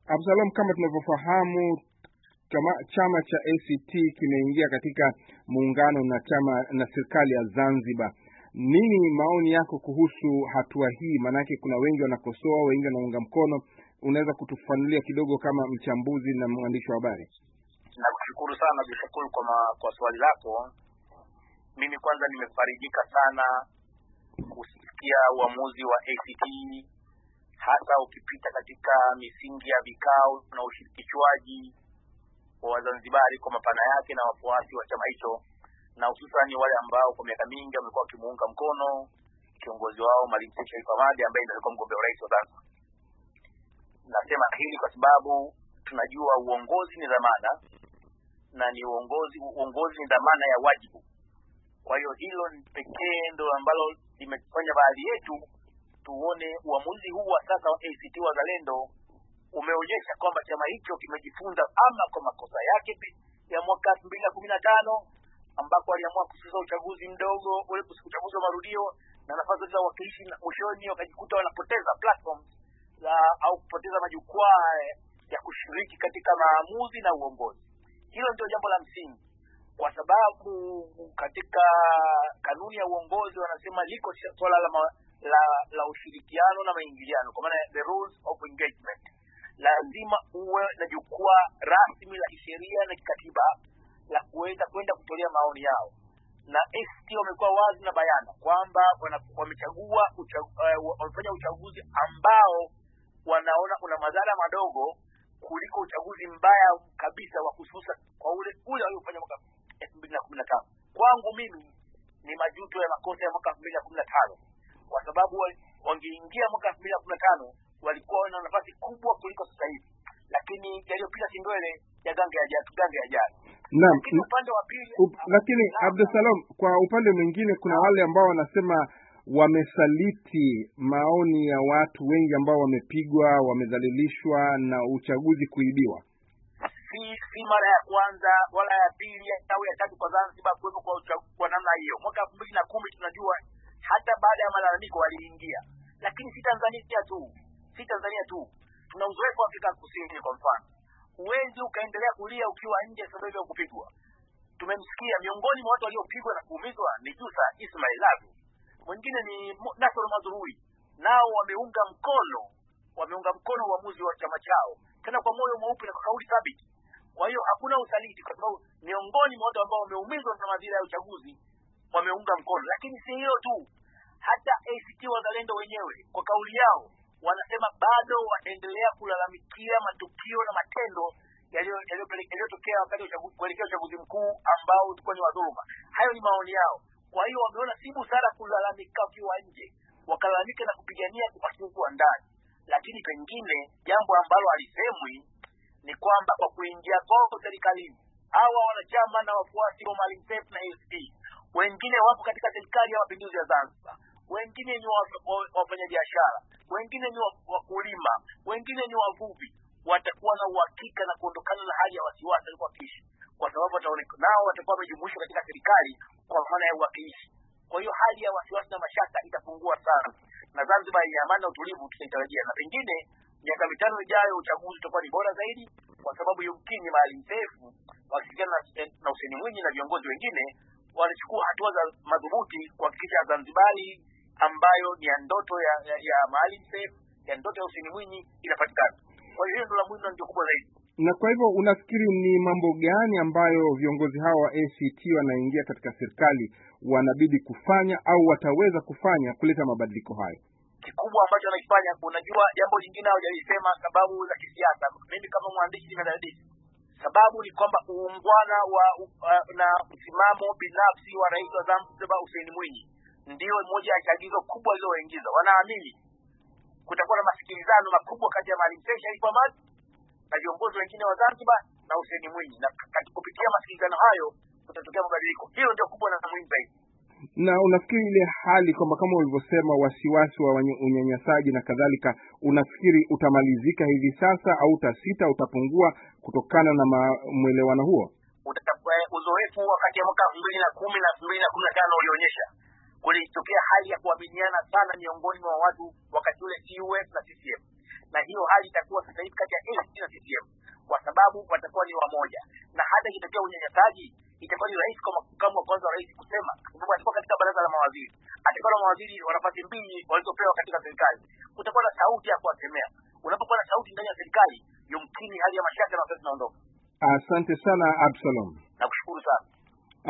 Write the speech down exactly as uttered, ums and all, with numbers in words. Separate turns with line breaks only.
Absalom, kama tunavyofahamu, kama chama cha A C T kimeingia katika muungano na chama na serikali ya Zanzibar. Nini maoni yako kuhusu hatua hii? Manake kuna wengi wanakosoa, wengi wanaunga mkono. Unaweza kutufanulia kidogo kama mchambuzi na mwandishi wa habari?
Nakushukuru sana Bishakuru kwa ma, kwa swali lako. Mimi kwanza nimefarijika sana kusikia uamuzi wa A C T, hasa ukipita katika misingi ya vikao na ushirikishwaji wa Wazanzibari kwa mapana yake na wafuasi wa chama hicho, na hususan wale ambao kwa miaka mingi wamekuwa kimuunga mkono kiongozi wao Maalim Seif Sharif Hamad ambaye ndiye mgombea urais wa Zanzibar. Nasema hili kwa sababu tunajua uongozi ni dhamana, na ni uongozi uongozi ni dhamana ya wajibu. Kwa hiyo hilo ni pekee ndo ambalo limefanya baadhi yetu tuone uamuzi huu wa sasa wa A C T Wazalendo umeonyesha kwamba chama hicho kimejifunza ama kwa makosa yake ya mwaka elfu mbili na kumi na tano ambako waliamua kususa uchaguzi mdogo ule uchaguzi wa marudio na nafasi za wakilishi, mwishoni wakajikuta wanapoteza platform la au kupoteza majukwaa ya kushiriki katika maamuzi na uongozi. Hilo ndio jambo la msingi, kwa sababu katika kanuni ya uongozi wanasema liko swala la, la la ushirikiano na maingiliano, kwa maana the rules of engagement. Lazima uwe na jukwaa rasmi la kisheria na kikatiba la kuweza kwenda kutolea maoni yao, na A C T wamekuwa wazi na bayana kwamba wamechagua wamefanya uchaguzi ambao wanaona una madhara madogo kuliko uchaguzi mbaya kabisa wa kususa kwa ule ule waliofanya mwaka elfu mbili na kumi na tano. Kwangu mimi ni majuto ya makosa ya mwaka elfu mbili na kumi na tano, kwa sababu wangeingia mwaka elfu mbili na kumi na tano walikuwa wana nafasi kubwa kuliko sasa hivi, lakini yaliyopita kindwele ya gange ya jatu gange ya jana.
Naam,
upande wa pili
up, lakini Abdulsalam, kwa upande mwingine kuna wale ambao wanasema wamesaliti maoni ya watu wengi ambao wamepigwa, wamedhalilishwa na uchaguzi kuibiwa.
Si si mara ya kwanza wala ya pili au ya tatu kwa Zanzibar kuwepo kwa uchaguzi kwa namna hiyo. Mwaka elfu mbili na kumi tunajua hata baada ya malalamiko waliingia. Lakini si Tanzania tu, si Tanzania tu. Tuna uzoefu wa Afrika Kusini kwa mfano. Huwezi ukaendelea kulia ukiwa nje sababu ya kupigwa. Tumemsikia miongoni mwa watu waliopigwa na kuumizwa ni Jusa Ismail Lagu. Wengine ni Nasor Mazrui. Nao wameunga mkono, wameunga mkono uamuzi wa chama chao. Tena kwa moyo mweupe na kwa kauli thabiti. Kwa hiyo hakuna usaliti, kwa sababu miongoni mwa watu ambao wameumizwa na madhila ya uchaguzi wameunga mkono. Lakini si hilo tu. Hata A C T Wazalendo wenyewe kwa kauli yao wanasema bado wataendelea kulalamikia matukio na matendo yaliyotokea wakati wa uchaguzi kuelekea uchaguzi mkuu ambao ulikuwa ni wa dhuluma. Hayo ni maoni yao. Kwa hiyo wameona si busara kulalamika kwa nje, wakalalamika na kupigania kupasuka ndani. Lakini pengine jambo ambalo alisemwi ni kwamba kwa kuingia kwao serikalini hawa wanachama na wafuasi wa Maalim Seif na A C T wengine wapo katika serikali ya mapinduzi ya Zanzibar, wengine ni wafanyabiashara, wengine ni wakulima, wengine ni wavuvi, watakuwa na uhakika na kuondokana na hali ya wasiwasi walioishi, kwa sababu wataonekana nao watakuwa wamejumuishwa katika serikali kwa maana ya uwakilishi. Kwa hiyo hali ya wasiwasi na mashaka itapungua sana, na Zanzibar yenye amani na utulivu tutaitarajia, na pengine miaka mitano ijayo uchaguzi utakuwa ni bora zaidi, kwa sababu yumkini Maalim Seif wakishirikiana na, na Hussein Mwinyi na viongozi wengine wanachukua hatua za madhubuti kuhakikisha Zanzibari ambayo ni ya ndoto ya, ya, ya Maalim Seif, ya ndoto ya Hussein Mwinyi inapatikana. Kwa hiyo ndio la muhimu na ndio kubwa zaidi.
Na kwa hivyo unafikiri ni mambo gani ambayo viongozi hawa wa A C T wanaingia katika serikali wanabidi kufanya au wataweza kufanya kuleta mabadiliko hayo?
Kikubwa ambacho wanakifanya, unajua jambo lingine hawajalisema, sababu za kisiasa. Mimi kama mwandishi nimedadisi. Sababu ni kwamba uungwana wa uh, na msimamo binafsi wa rais wa Zanzibar Hussein Mwinyi ndio moja ya chagizo kubwa liloingiza. Wanaamini kutakuwa na masikilizano makubwa kati ya Maalim Seif Sharif Hamad na viongozi wengine wa Zanzibar na Hussein Mwinyi, na kupitia masikilizano hayo kutatokea mabadiliko. Hilo ndio kubwa na muhimu zaidi.
Na unafikiri ile hali kwamba kama ulivyosema wasiwasi wa unyanyasaji na kadhalika, unafikiri utamalizika hivi sasa au utasita, utapungua kutokana na mwelewano huo?
Utakuwa uzoefu wakati ya mwaka elfu mbili na kumi na elfu mbili na kumi na tano ulionyesha kulitokea hali ya kuaminiana sana miongoni mwa watu wakati ule C U F na C C M. na hiyo hali itakuwa sasa hivi kati ya A C T na C C M, kwa sababu watakuwa ni wamoja, na hata ikitokea unyanyasaji itakuwa ni rais kama kama wa kwanza rais kusema, kwa sababu atakuwa katika baraza la mawaziri, atakuwa na mawaziri wa nafasi mbili walizopewa katika serikali, kutakuwa na sauti ya kuwasemea. Unapokuwa na sauti ndani ya serikali, yumkini hali ya mashaka na sasa inaondoka.
Asante sana Absalom.
Nakushukuru sana.